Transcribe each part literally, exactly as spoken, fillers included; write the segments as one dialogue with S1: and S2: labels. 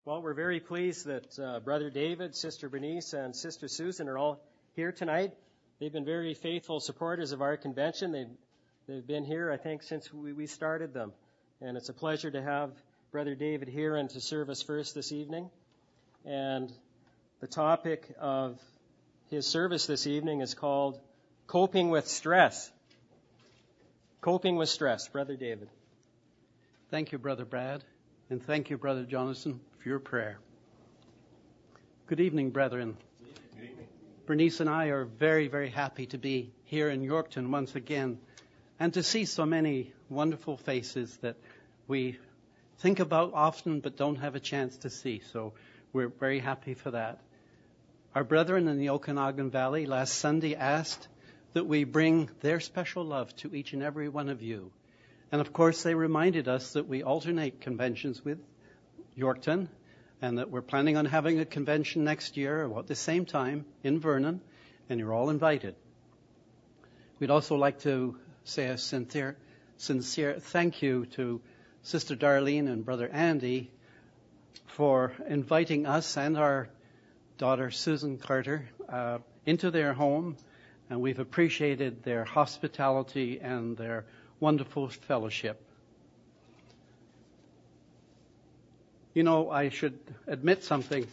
S1: Well, we're very pleased that uh, Brother David, Sister Bernice, and Sister Susan are all here tonight. They've been very faithful supporters of our convention. They've, they've been here, I think, since we, we started them. And it's a pleasure to have Brother David here and to serve us first this evening. And the topic of his service this evening is called Coping with Stress. Coping with Stress. Brother David.
S2: Thank you, Brother Brad. And thank you, Brother Jonathan, for your prayer. Good evening, brethren.
S1: Good evening.
S2: Bernice and I are very, very happy to be here in Yorkton once again and to see so many wonderful faces that we think about often but don't have a chance to see. So we're very happy for that. Our brethren in the Okanagan Valley last Sunday asked that we bring their special love to each and every one of you. And of course, they reminded us that we alternate conventions with Yorkton and that we're planning on having a convention next year about the same time in Vernon, and you're all invited. We'd also like to say a sincere, sincere thank you to Sister Darlene and Brother Andy for inviting us and our daughter Susan Carter uh, into their home, and we've appreciated their hospitality and their wonderful fellowship. You know, I should admit something.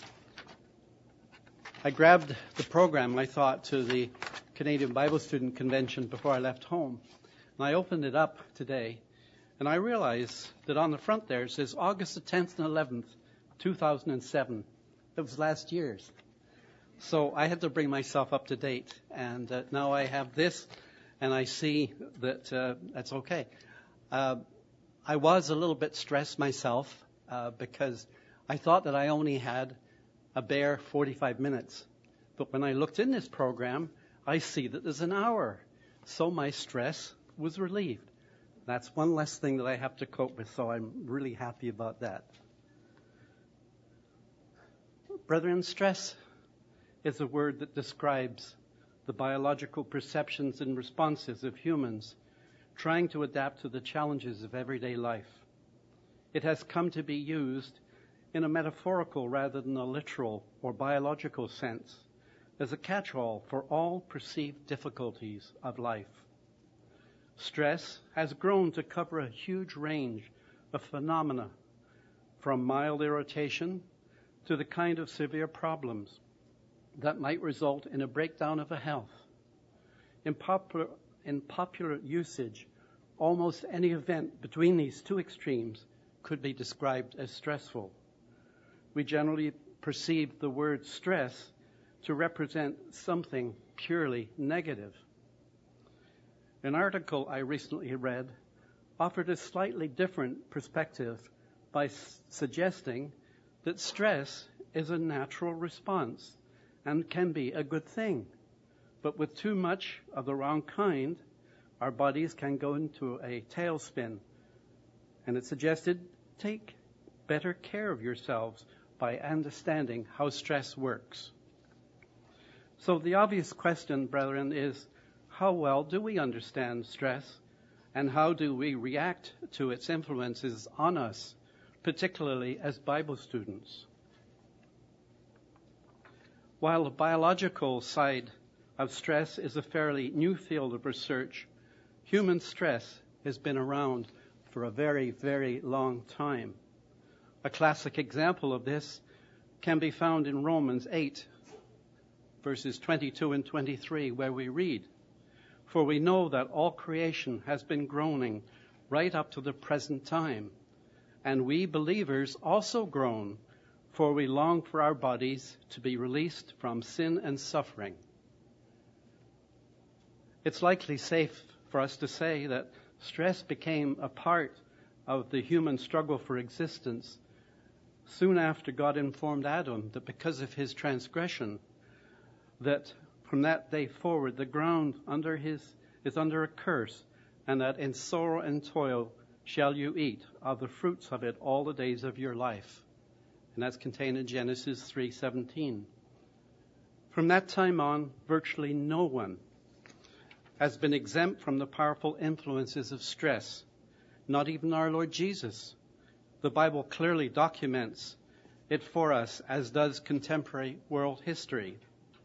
S2: I grabbed the program, I thought, to the Canadian Bible Student Convention before I left home. And I opened it up today, and I realized that on the front there it says August the tenth and eleventh, two thousand seven. It was last year's. So I had to bring myself up to date. And uh, now I have this, and I see that uh, that's okay. Uh, I was a little bit stressed myself uh, because I thought that I only had a bare forty-five minutes. But when I looked in this program, I see that there's an hour. So my stress was relieved. That's one less thing that I have to cope with, so I'm really happy about that. Brethren, stress is a word that describes the biological perceptions and responses of humans trying to adapt to the challenges of everyday life. It has come to be used in a metaphorical rather than a literal or biological sense as a catch-all for all perceived difficulties of life. Stress has grown to cover a huge range of phenomena, from mild irritation to the kind of severe problems that might result in a breakdown of a health. In popular, in popular usage, almost any event between these two extremes could be described as stressful. We generally perceive the word stress to represent something purely negative. An article I recently read offered a slightly different perspective by s- suggesting that stress is a natural response and can be a good thing. But with too much of the wrong kind, our bodies can go into a tailspin. And it suggested, take better care of yourselves by understanding how stress works. So the obvious question, brethren, is how well do we understand stress, and how do we react to its influences on us, particularly as Bible students? While the biological side of stress is a fairly new field of research, human stress has been around for a very, very long time. A classic example of this can be found in Romans eight, verses twenty-two and twenty-three, where we read, "For we know that all creation has been groaning right up to the present time, and we believers also groan, for we long for our bodies to be released from sin and suffering." It's likely safe for us to say that stress became a part of the human struggle for existence soon after God informed Adam that because of his transgression, that from that day forward the ground under his is under a curse, and that in sorrow and toil shall you eat of the fruits of it all the days of your life. And that's contained in Genesis three seventeen. From that time on, virtually no one has been exempt from the powerful influences of stress, not even our Lord Jesus. The Bible clearly documents it for us, as does contemporary world history.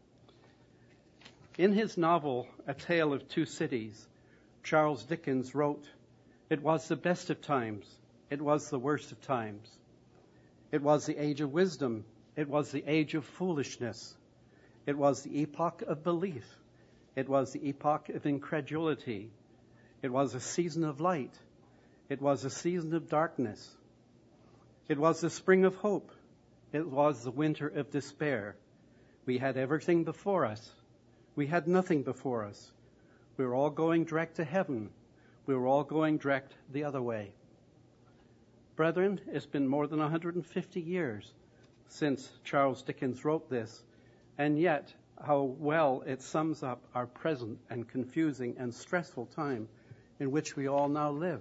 S2: In his novel, A Tale of Two Cities, Charles Dickens wrote, "It was the best of times, it was the worst of times. It was the age of wisdom, it was the age of foolishness. It was the epoch of belief, it was the epoch of incredulity. It was a season of light, it was a season of darkness. It was the spring of hope, it was the winter of despair. We had everything before us, we had nothing before us. We were all going direct to heaven, we were all going direct the other way." Brethren, it's been more than one hundred fifty years since Charles Dickens wrote this, and yet how well it sums up our present and confusing and stressful time in which we all now live.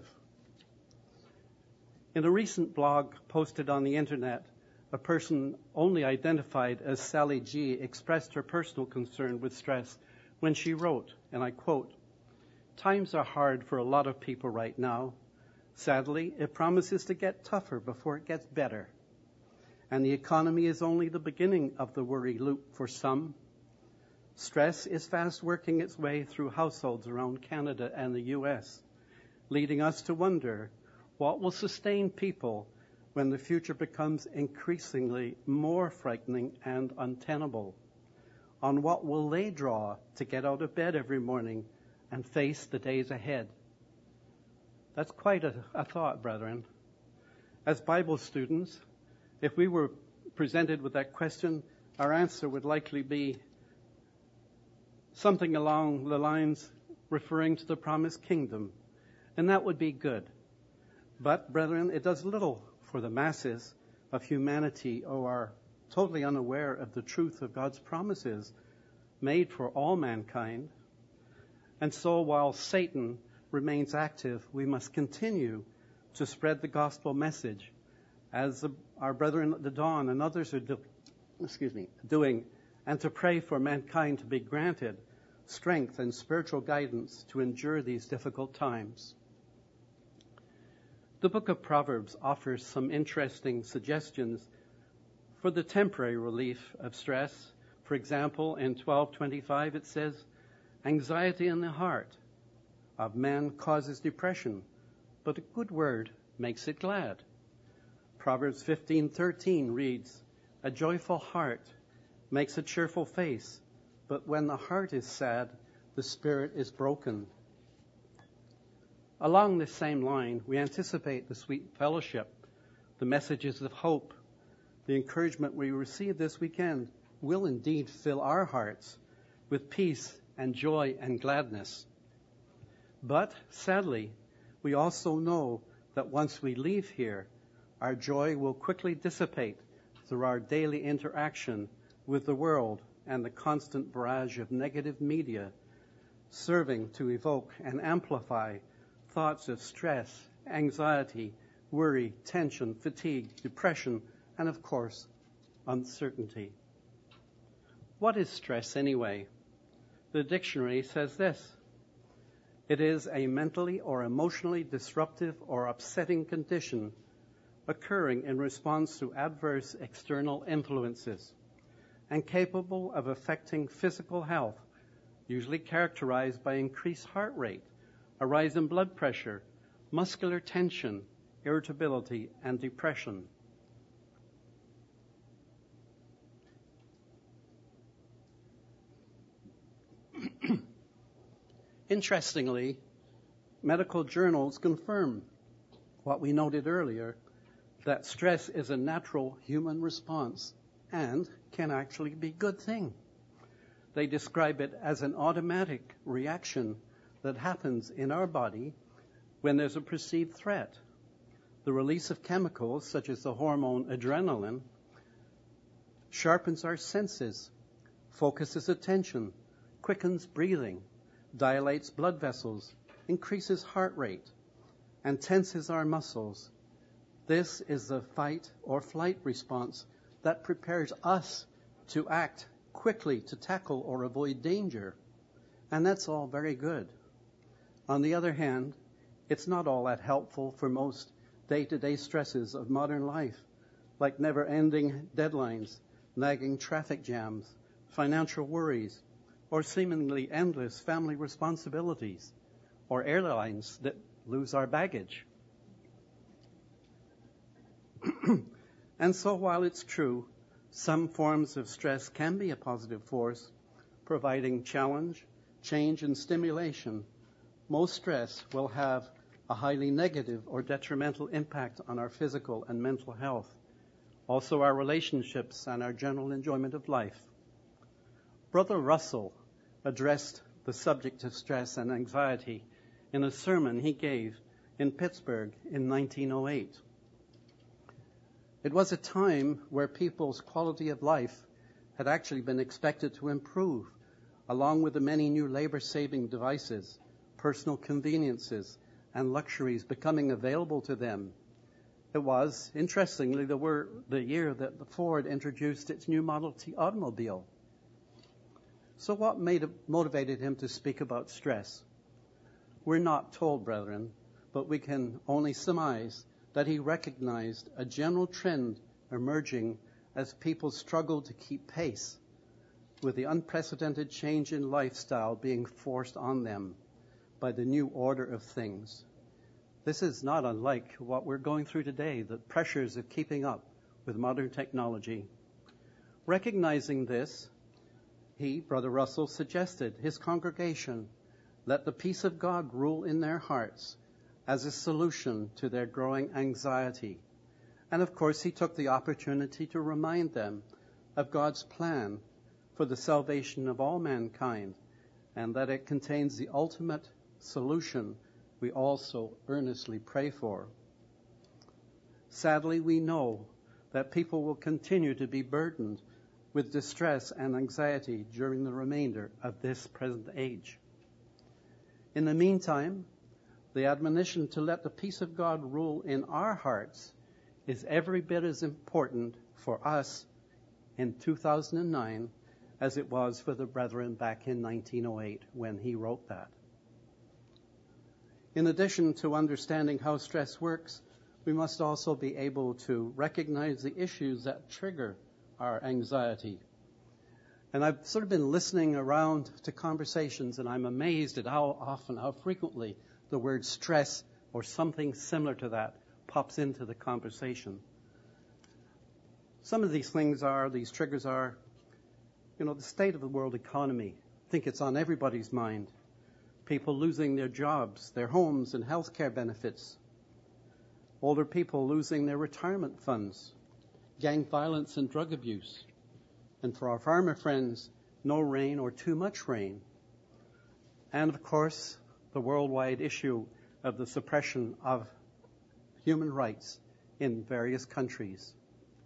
S2: In a recent blog posted on the internet, a person only identified as Sally G expressed her personal concern with stress when she wrote, and I quote, "Times are hard for a lot of people right now. Sadly, it promises to get tougher before it gets better. And the economy is only the beginning of the worry loop for some. Stress is fast working its way through households around Canada and the U S, leading us to wonder what will sustain people when the future becomes increasingly more frightening and untenable. On what will they draw to get out of bed every morning and face the days ahead?" That's quite a, a thought, brethren. As Bible students, if we were presented with that question, our answer would likely be something along the lines referring to the promised kingdom, and that would be good. But, brethren, it does little for the masses of humanity who are totally unaware of the truth of God's promises made for all mankind. And so while Satan remains active, we must continue to spread the gospel message as the, our brethren at the Dawn and others are do, excuse me, doing, and to pray for mankind to be granted strength and spiritual guidance to endure these difficult times. The book of Proverbs offers some interesting suggestions for the temporary relief of stress. For example, in twelve twenty-five it says, "Anxiety in the heart of man causes depression, but a good word makes it glad." Proverbs fifteen thirteen reads, "A joyful heart makes a cheerful face, but when the heart is sad, the spirit is broken." Along this same line, we anticipate the sweet fellowship, the messages of hope, the encouragement we receive this weekend will indeed fill our hearts with peace and joy and gladness. But sadly, we also know that once we leave here, our joy will quickly dissipate through our daily interaction with the world and the constant barrage of negative media, serving to evoke and amplify thoughts of stress, anxiety, worry, tension, fatigue, depression, and of course, uncertainty. What is stress anyway? The dictionary says this: it is a mentally or emotionally disruptive or upsetting condition occurring in response to adverse external influences and capable of affecting physical health, usually characterized by increased heart rate, a rise in blood pressure, muscular tension, irritability, and depression. Interestingly, medical journals confirm what we noted earlier, that stress is a natural human response and can actually be a good thing. They describe it as an automatic reaction that happens in our body when there's a perceived threat. The release of chemicals, such as the hormone adrenaline, sharpens our senses, focuses attention, quickens breathing, dilates blood vessels, increases heart rate, and tenses our muscles. This is the fight or flight response that prepares us to act quickly to tackle or avoid danger. And that's all very good. On the other hand, it's not all that helpful for most day-to-day stresses of modern life, like never-ending deadlines, nagging traffic jams, financial worries, or seemingly endless family responsibilities, or airlines that lose our baggage. And so while it's true, some forms of stress can be a positive force, providing challenge, change, and stimulation, most stress will have a highly negative or detrimental impact on our physical and mental health, also our relationships and our general enjoyment of life. Brother Russell addressed the subject of stress and anxiety in a sermon he gave in Pittsburgh in nineteen oh eight. It was a time where people's quality of life had actually been expected to improve, along with the many new labor-saving devices, personal conveniences, and luxuries becoming available to them. It was, interestingly, the, word, the year that the Ford introduced its new Model T automobile. So what made it, motivated him to speak about stress? We're not told, brethren, but we can only surmise that he recognized a general trend emerging as people struggled to keep pace with the unprecedented change in lifestyle being forced on them by the new order of things. This is not unlike what we're going through today, the pressures of keeping up with modern technology. Recognizing this, he, Brother Russell, suggested his congregation let the peace of God rule in their hearts as a solution to their growing anxiety. And of course, he took the opportunity to remind them of God's plan for the salvation of all mankind, and that it contains the ultimate solution we also earnestly pray for. Sadly, we know that people will continue to be burdened with distress and anxiety during the remainder of this present age. In the meantime, the admonition to let the peace of God rule in our hearts is every bit as important for us in two thousand nine as it was for the brethren back in nineteen oh eight when he wrote that. In addition to understanding how stress works, we must also be able to recognize the issues that trigger our anxiety. And I've sort of been listening around to conversations, and I'm amazed at how often, how frequently the word stress or something similar to that pops into the conversation. Some of these things are, these triggers are, you know, the state of the world economy. I think it's on everybody's mind. People losing their jobs, their homes and health care benefits. Older people losing their retirement funds. Gang violence and drug abuse. And for our farmer friends, no rain or too much rain. And of course, the worldwide issue of the suppression of human rights in various countries.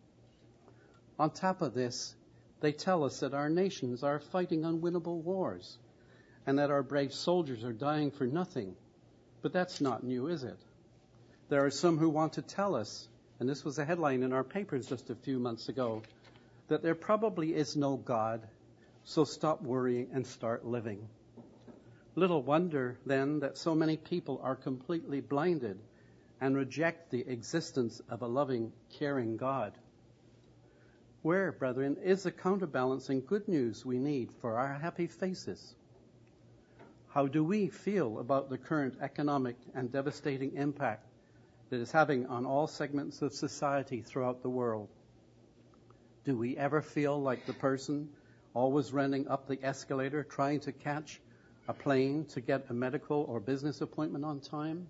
S2: On top of this, they tell us that our nations are fighting unwinnable wars and that our brave soldiers are dying for nothing. But that's not new, is it? There are some who want to tell us, and this was a headline in our papers just a few months ago, that there probably is no God, so stop worrying and start living. Little wonder, then, that so many people are completely blinded and reject the existence of a loving, caring God. Where, brethren, is the counterbalancing good news we need for our happy faces? How do we feel about the current economic and devastating impact that is having on all segments of society throughout the world? Do we ever feel like the person always running up the escalator trying to catch a plane to get a medical or business appointment on time?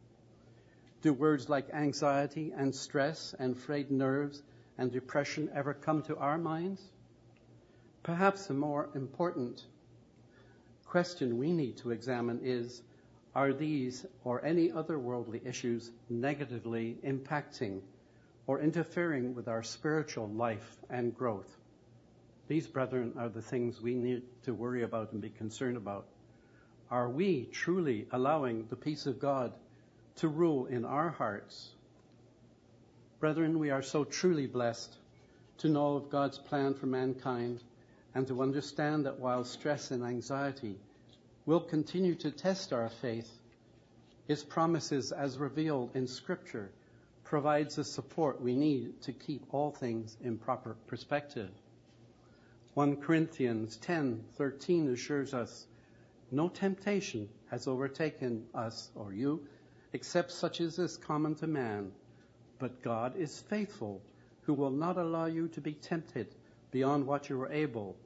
S2: Do words like anxiety and stress and frayed nerves and depression ever come to our minds? Perhaps a more important question we need to examine is, are these or any other worldly issues negatively impacting or interfering with our spiritual life and growth? These, brethren, are the things we need to worry about and be concerned about. Are we truly allowing the peace of God to rule in our hearts? Brethren, we are so truly blessed to know of God's plan for mankind and to understand that while stress and anxiety will continue to test our faith, His promises as revealed in Scripture provides the support we need to keep all things in proper perspective. First Corinthians ten thirteen assures us, no temptation has overtaken us or you, except such as is common to man. But God is faithful, who will not allow you to be tempted beyond what you are able,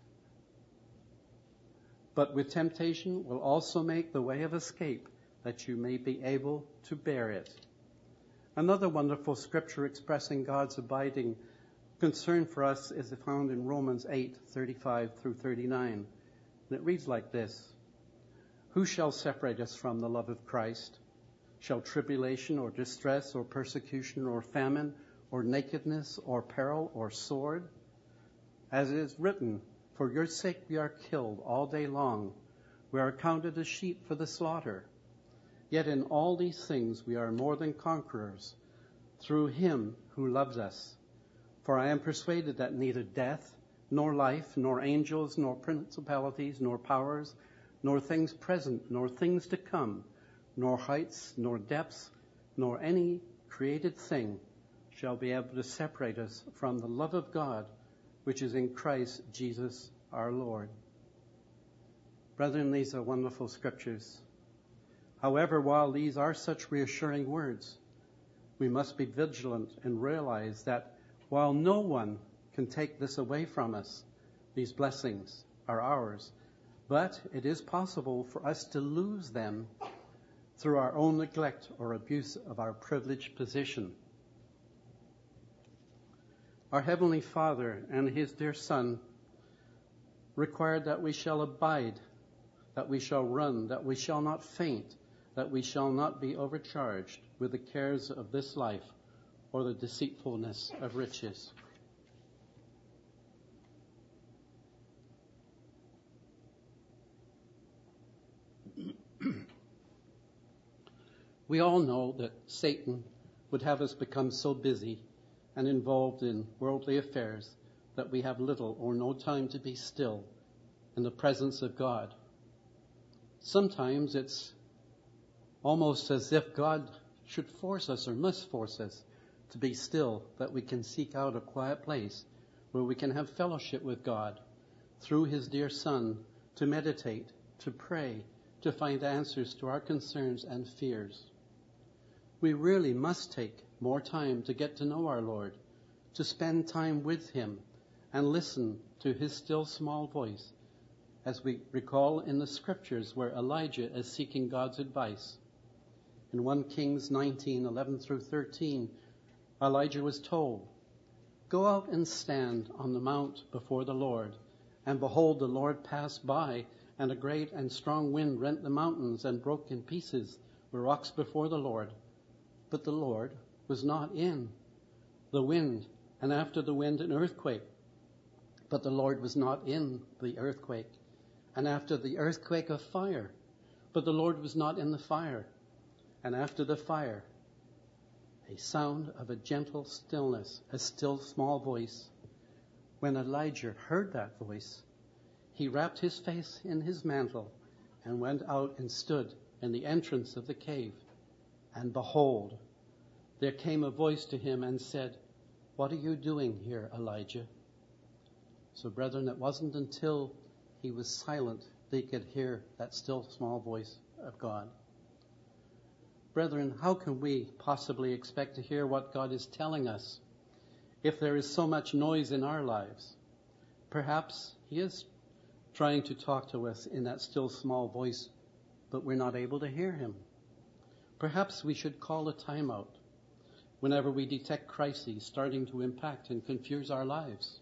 S2: but with temptation will also make the way of escape, that you may be able to bear it. Another wonderful scripture expressing God's abiding concern for us is found in Romans eight thirty-five through thirty-nine. And it reads like this: Who shall separate us from the love of Christ? Shall tribulation or distress or persecution or famine or nakedness or peril or sword? As it is written, for your sake we are killed all day long. We are counted as sheep for the slaughter. Yet in all these things we are more than conquerors, through him who loves us. For I am persuaded that neither death, nor life, nor angels, nor principalities, nor powers, nor things present, nor things to come, nor heights, nor depths, nor any created thing shall be able to separate us from the love of God, which is in Christ Jesus our Lord. Brethren, these are wonderful scriptures. However, while these are such reassuring words, we must be vigilant and realize that while no one can take this away from us, these blessings are ours, but it is possible for us to lose them through our own neglect or abuse of our privileged position. Our Heavenly Father and His dear Son required that we shall abide, that we shall run, that we shall not faint, that we shall not be overcharged with the cares of this life or the deceitfulness of riches. We all know that Satan would have us become so busy and involved in worldly affairs that we have little or no time to be still in the presence of God. Sometimes it's almost as if God should force us or must force us to be still, that we can seek out a quiet place where we can have fellowship with God through His dear Son, to meditate, to pray, to find answers to our concerns and fears. We really must take more time to get to know our Lord, to spend time with Him and listen to His still small voice, as we recall in the scriptures where Elijah is seeking God's advice. In First Kings nineteen, eleven through thirteen, Elijah was told, "Go out and stand on the mount before the Lord. And behold, the Lord passed by, and a great and strong wind rent the mountains and broke in pieces the rocks before the Lord. But the Lord was not in the wind, and after the wind an earthquake. But the Lord was not in the earthquake, and after the earthquake a fire. But the Lord was not in the fire, and after the fire a sound of a gentle stillness, a still small voice. When Elijah heard that voice, he wrapped his face in his mantle and went out and stood in the entrance of the cave. And behold, there came a voice to him and said, 'What are you doing here, Elijah?' So, brethren, it wasn't until he was silent that he could hear that still small voice of God. Brethren, how can we possibly expect to hear what God is telling us if there is so much noise in our lives? Perhaps He is trying to talk to us in that still small voice, but we're not able to hear Him. Perhaps we should call a timeout whenever we detect crises starting to impact and confuse our lives.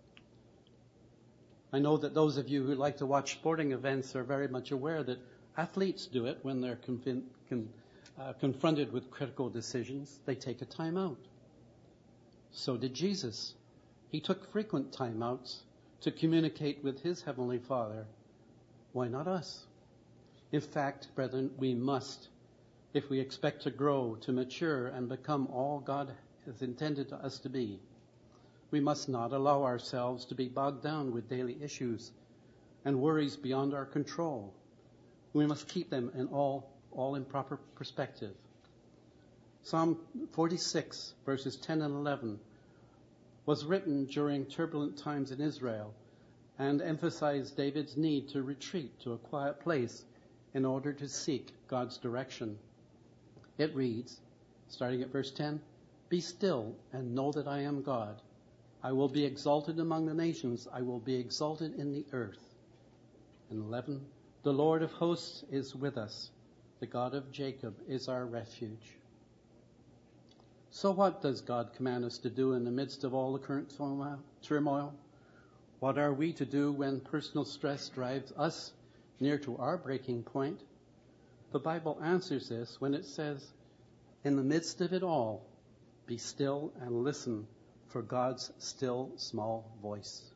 S2: I know that those of you who like to watch sporting events are very much aware that athletes do it when they're conv- con- uh, confronted with critical decisions. They take a timeout. So did Jesus. He took frequent timeouts to communicate with His Heavenly Father. Why not us? In fact, brethren, we must, if we expect to grow, to mature, and become all God has intended us to be. We must not allow ourselves to be bogged down with daily issues and worries beyond our control. We must keep them in all, all in proper perspective. Psalm forty-six, verses ten and eleven, was written during turbulent times in Israel and emphasized David's need to retreat to a quiet place in order to seek God's direction. It reads, starting at verse ten, "Be still and know that I am God. I will be exalted among the nations. I will be exalted in the earth." And eleven, "The Lord of hosts is with us. The God of Jacob is our refuge." So what does God command us to do in the midst of all the current turmoil? What are we to do when personal stress drives us near to our breaking point? The Bible answers this when it says, "In the midst of it all, be still and listen for God's still small voice."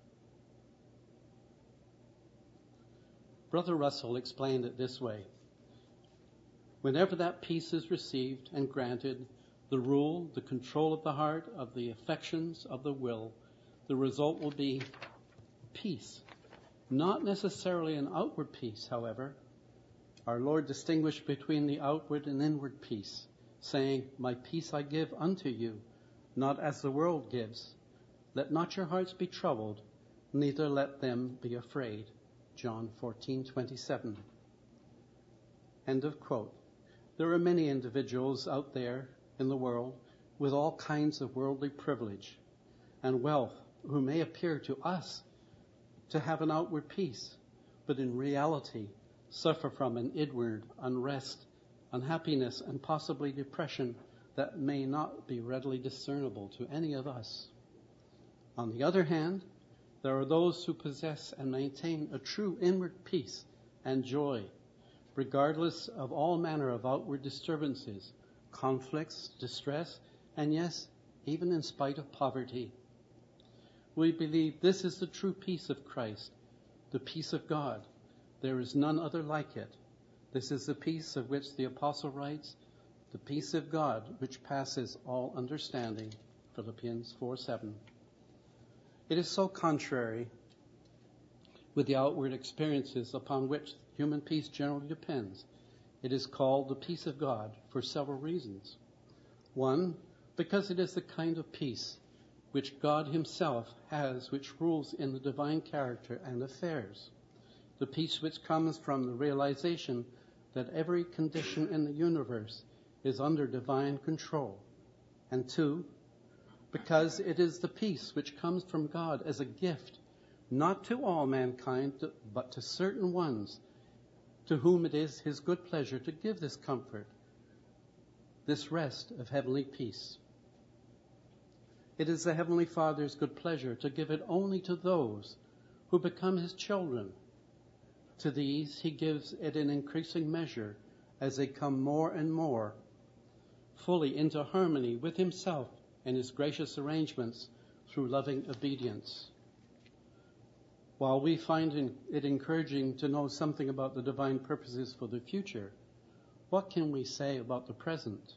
S2: Brother Russell explained it this way: whenever that peace is received and granted, the rule, the control of the heart, of the affections, of the will, the result will be peace. Not necessarily an outward peace, however. Our Lord distinguished between the outward and inward peace, saying, "My peace I give unto you, not as the world gives. Let not your hearts be troubled, neither let them be afraid." John fourteen twenty-seven. End of quote. There are many individuals out there in the world with all kinds of worldly privilege and wealth who may appear to us to have an outward peace, but in reality suffer from an inward unrest, unhappiness, and possibly depression that may not be readily discernible to any of us. On the other hand, there are those who possess and maintain a true inward peace and joy, regardless of all manner of outward disturbances, conflicts, distress, and yes, even in spite of poverty. We believe this is the true peace of Christ, the peace of God. There is none other like it. This is the peace of which the apostle writes, "The peace of God which passes all understanding," Philippians four seven. It is so contrary with the outward experiences upon which human peace generally depends. It is called the peace of God for several reasons. One, because it is the kind of peace which God himself has, which rules in the divine character and affairs. The peace which comes from the realization that every condition in the universe is under divine control. And two, because it is the peace which comes from God as a gift, not to all mankind, but to certain ones, to whom it is his good pleasure to give this comfort, this rest of heavenly peace. It is the Heavenly Father's good pleasure to give it only to those who become his children. To these he gives it in increasing measure as they come more and more fully into harmony with himself and his gracious arrangements through loving obedience. While we find it encouraging to know something about the divine purposes for the future, what can we say about the present?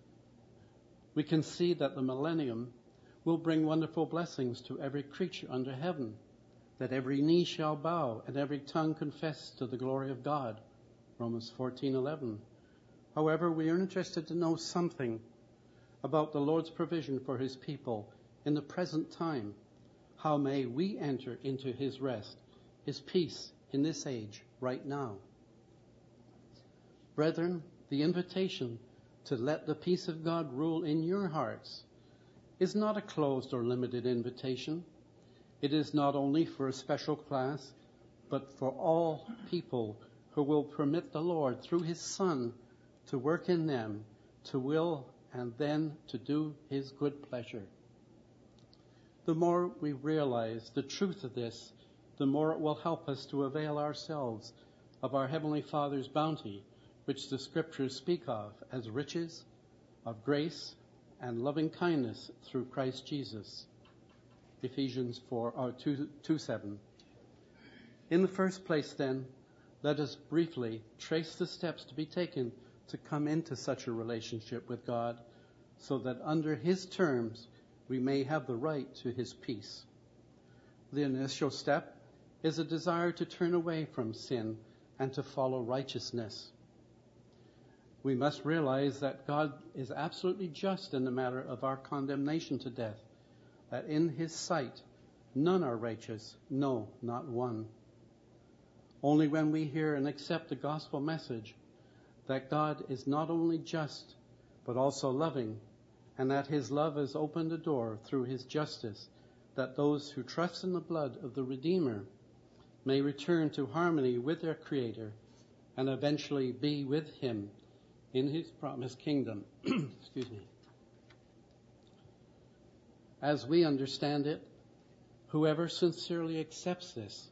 S2: We can see that the millennium will bring wonderful blessings to every creature under heaven, that every knee shall bow and every tongue confess to the glory of God, Romans fourteen eleven. However, we are interested to know something about the Lord's provision for his people in the present time. How may we enter into his rest, his peace in this age, right now? Brethren, the invitation to let the peace of God rule in your hearts is not a closed or limited invitation. It is not only for a special class, but for all people who will permit the Lord, through his Son, to work in them, to will and then to do his good pleasure. The more we realize the truth of this, the more it will help us to avail ourselves of our Heavenly Father's bounty, which the Scriptures speak of as riches of grace and loving kindness through Christ Jesus. Ephesians four, or two, two seven. In the first place, then, let us briefly trace the steps to be taken to come into such a relationship with God, so that under his terms we may have the right to his peace. The initial step is a desire to turn away from sin and to follow righteousness. we must realize that God is absolutely just in the matter of our condemnation to death, that in his sight none are righteous, no, not one. Only when we hear and accept the gospel message that God is not only just, but also loving, and that his love has opened a door through his justice, that those who trust in the blood of the Redeemer may return to harmony with their Creator and eventually be with him in his promised kingdom. Excuse me. As we understand it, whoever sincerely accepts this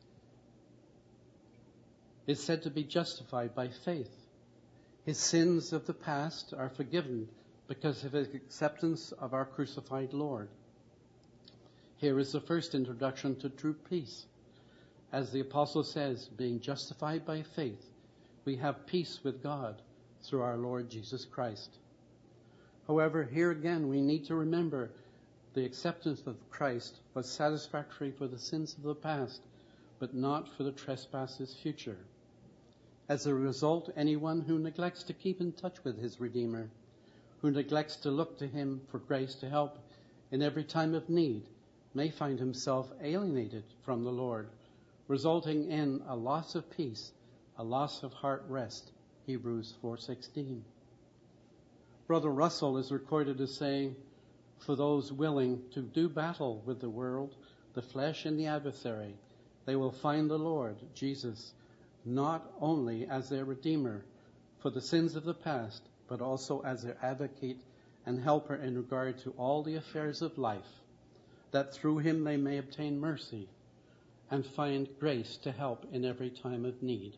S2: is said to be justified by faith. His sins of the past are forgiven because of his acceptance of our crucified Lord. Here is the first introduction to true peace. As the apostle says, being justified by faith, we have peace with God through our Lord Jesus Christ. However, here again we need to remember the acceptance of Christ was satisfactory for the sins of the past, but not for the trespasses future. As a result, anyone who neglects to keep in touch with his Redeemer, who neglects to look to him for grace to help in every time of need, may find himself alienated from the Lord, resulting in a loss of peace, a loss of heart rest. Hebrews four sixteen. Brother Russell is recorded as saying, for those willing to do battle with the world, the flesh and the adversary, they will find the Lord Jesus not only as their Redeemer for the sins of the past, but also as their advocate and helper in regard to all the affairs of life, that through him they may obtain mercy and find grace to help in every time of need.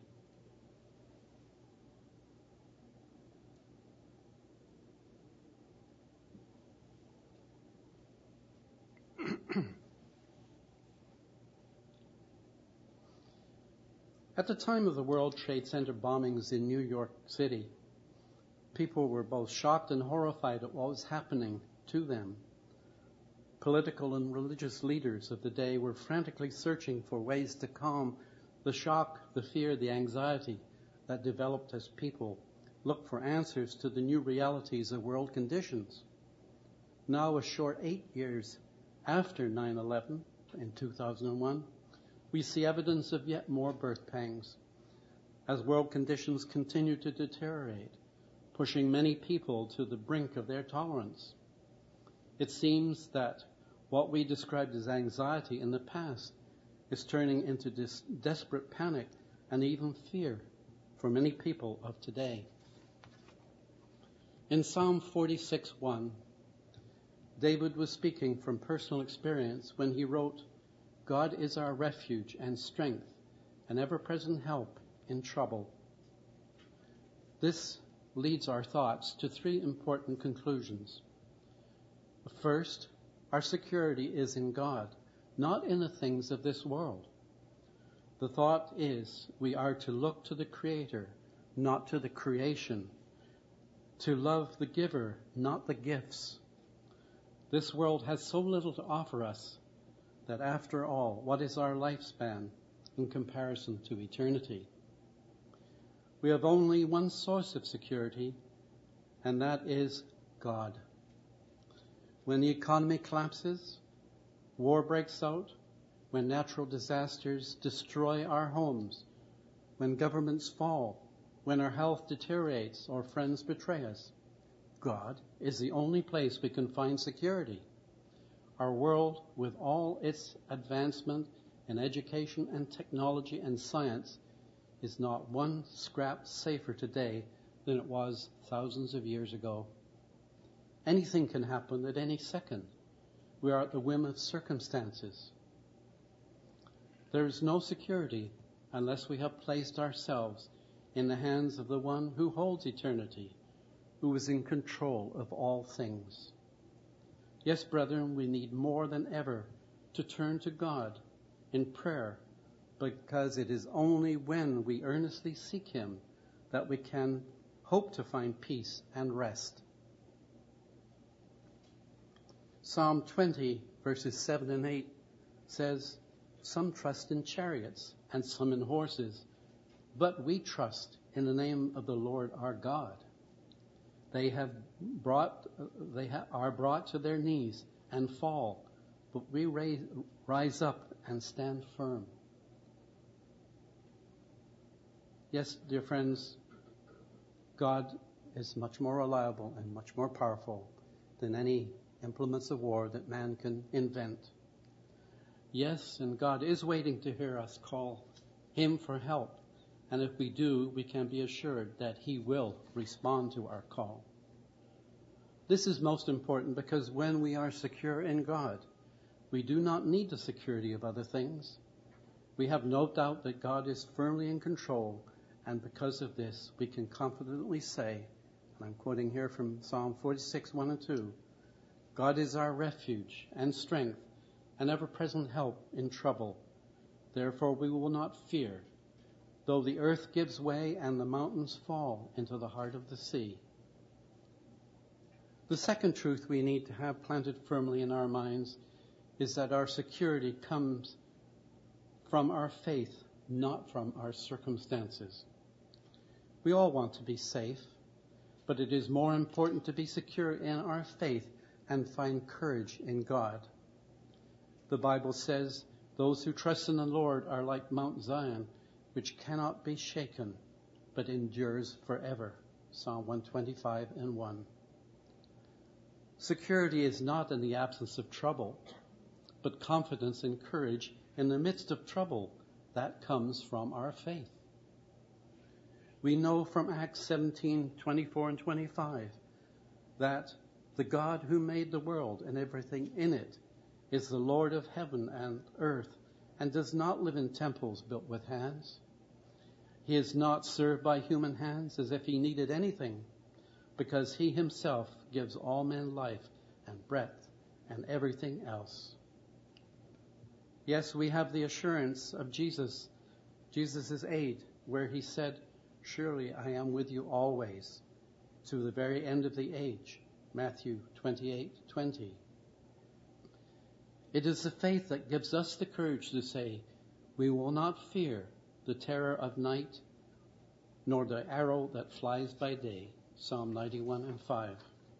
S2: At the time of the World Trade Center bombings in New York City, people were both shocked and horrified at what was happening to them. Political and religious leaders of the day were frantically searching for ways to calm the shock, the fear, the anxiety that developed as people looked for answers to the new realities of world conditions. Now, a short eight years after nine eleven in two thousand one, we see evidence of yet more birth pangs as world conditions continue to deteriorate, pushing many people to the brink of their tolerance. It seems that what we described as anxiety in the past is turning into this desperate panic and even fear for many people of today. In Psalm forty-six one, David was speaking from personal experience when he wrote, God is our refuge and strength, an ever-present help in trouble. This leads our thoughts to three important conclusions. First, our security is in God, not in the things of this world. The thought is we are to look to the Creator, not to the creation, to love the giver, not the gifts. This world has so little to offer us that after all, what is our lifespan in comparison to eternity? We have only one source of security, and that is God. When the economy collapses, war breaks out, when natural disasters destroy our homes, when governments fall, when our health deteriorates or friends betray us, God is the only place we can find security. Our world, with all its advancement in education and technology and science, is not one scrap safer today than it was thousands of years ago. Anything can happen at any second. We are at the whim of circumstances. There is no security unless we have placed ourselves in the hands of the one who holds eternity, who is in control of all things. Yes, brethren, we need more than ever to turn to God in prayer, because it is only when we earnestly seek him that we can hope to find peace and rest. Psalm twenty, verses seven and eight says, some trust in chariots and some in horses, but we trust in the name of the Lord our God. They have brought, they ha- are brought to their knees and fall, but we raise, rise up and stand firm. Yes, dear friends, God is much more reliable and much more powerful than any implements of war that man can invent. Yes, and God is waiting to hear us call Him for help. And if we do, we can be assured that He will respond to our call. This is most important because when we are secure in God, we do not need the security of other things. We have no doubt that God is firmly in control, and because of this, we can confidently say, and I'm quoting here from Psalm forty-six, one and two, God is our refuge and strength, an ever-present help in trouble. Therefore we will not fear, though the earth gives way and the mountains fall into the heart of the sea. The second truth we need to have planted firmly in our minds is that our security comes from our faith, not from our circumstances. We all want to be safe, but it is more important to be secure in our faith and find courage in God. The Bible says, those who trust in the Lord are like Mount Zion, which cannot be shaken, but endures forever. Psalm one twenty-five and one. Security is not in the absence of trouble, but confidence and courage in the midst of trouble. That comes from our faith. We know from Acts seventeen, twenty-four and twenty-five that the God who made the world and everything in it is the Lord of heaven and earth and does not live in temples built with hands. He is not served by human hands as if he needed anything, because he himself gives all men life and breath and everything else. Yes, we have the assurance of Jesus, Jesus' aid, where he said, surely I am with you always, to the very end of the age. Matthew twenty-eight twenty. It is the faith that gives us the courage to say, we will not fear the terror of night, nor the arrow that flies by day. Psalm ninety-one and five.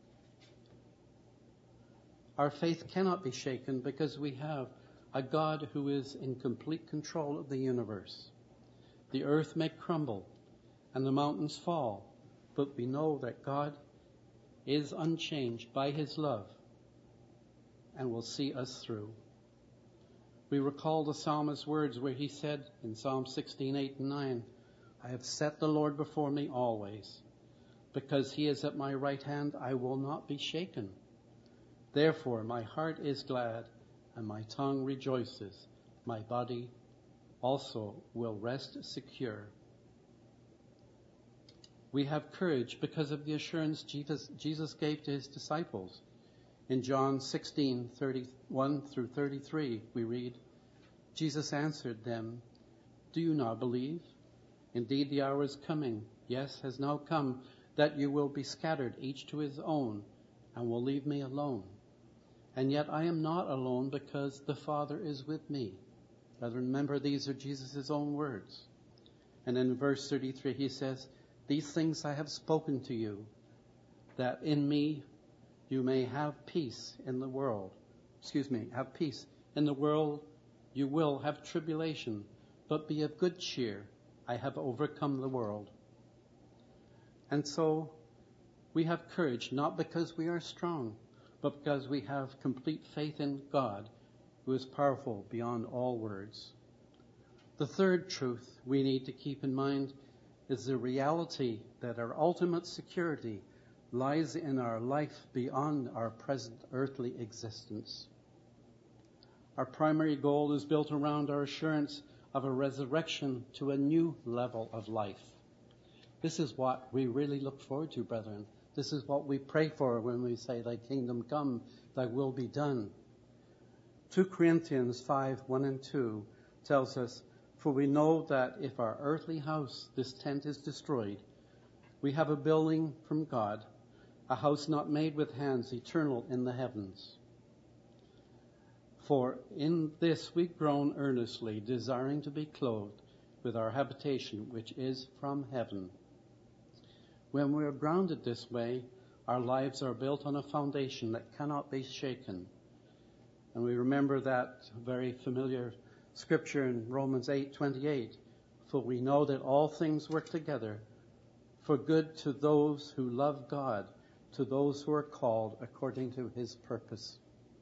S2: Our faith cannot be shaken because we have a God who is in complete control of the universe. The earth may crumble and the mountains fall, but we know that God is unchanged by his love and will see us through. We recall the psalmist's words where he said in Psalm sixteen, eight and nine, I have set the Lord before me always. Because he is at my right hand, I will not be shaken. Therefore my heart is glad and my tongue rejoices. My body also will rest secure. We have courage because of the assurance Jesus, Jesus gave to his disciples. In John sixteen, thirty-one through thirty-three, we read, Jesus answered them, do you not believe? Indeed, the hour is coming, yes, has now come, that you will be scattered, each to his own, and will leave me alone. And yet I am not alone, because the Father is with me. Rather, remember, these are Jesus' own words. And in verse thirty-three, he says, these things I have spoken to you, that in me you may have peace in the world. Excuse me, have peace. In the world you will have tribulation, but be of good cheer. I have overcome the world. And so we have courage, not because we are strong, but because we have complete faith in God, who is powerful beyond all words. The third truth we need to keep in mind is the reality that our ultimate security lies in our life beyond our present earthly existence. Our primary goal is built around our assurance of a resurrection to a new level of life. This is what we really look forward to, brethren. This is what we pray for when we say, thy kingdom come, thy will be done. Second Corinthians five, one and two tells us, for we know that if our earthly house, this tent, is destroyed, we have a building from God, a house not made with hands, eternal in the heavens. For in this we groan earnestly, desiring to be clothed with our habitation, which is from heaven. When we are grounded this way, Our lives are built on a foundation that cannot be shaken. And we remember that very familiar scripture in Romans eight twenty-eight. For we know that all things work together for good to those who love God, to those who are called according to his purpose.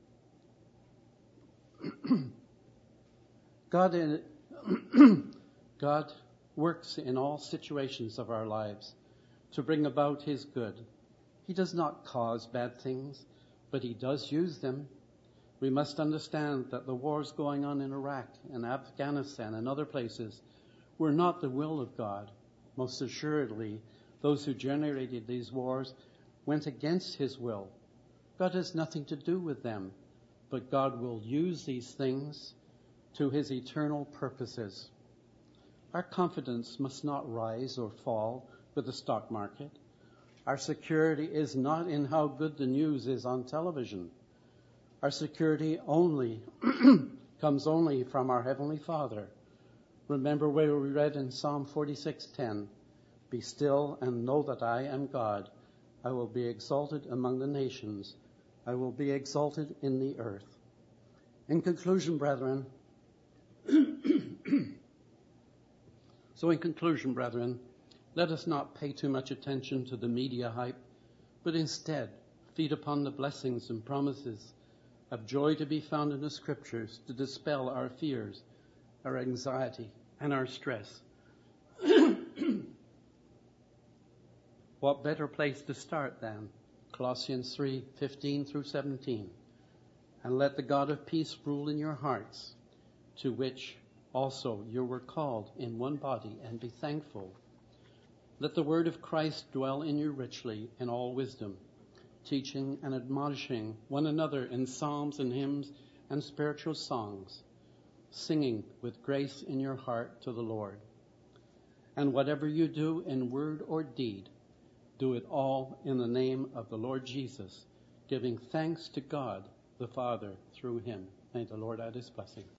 S2: God, in, God works in all situations of our lives to bring about his good. He does not cause bad things, but he does use them. We must understand that the wars going on in Iraq and Afghanistan and other places were not the will of God. Most assuredly, those who generated these wars went against his will. God has nothing to do with them, but God will use these things to his eternal purposes. Our confidence must not rise or fall with the stock market. Our security is not in how good the news is on television. Our security only comes only from our Heavenly Father. Remember where we read in Psalm forty-six ten, "Be still and know that I am God. I will be exalted among the nations. I will be exalted in the earth." In conclusion, brethren, so in conclusion, brethren, let us not pay too much attention to the media hype, but instead feed upon the blessings and promises of joy to be found in the Scriptures to dispel our fears, our anxiety, and our stress. What better place to start than Colossians three fifteen through seventeen? And let the God of peace rule in your hearts, to which also you were called in one body, and be thankful. Let the word of Christ dwell in you richly in all wisdom, teaching and admonishing one another in psalms and hymns and spiritual songs, singing with grace in your heart to the Lord. And whatever you do in word or deed, do it all in the name of the Lord Jesus, giving thanks to God the Father through him. May the Lord add his blessing.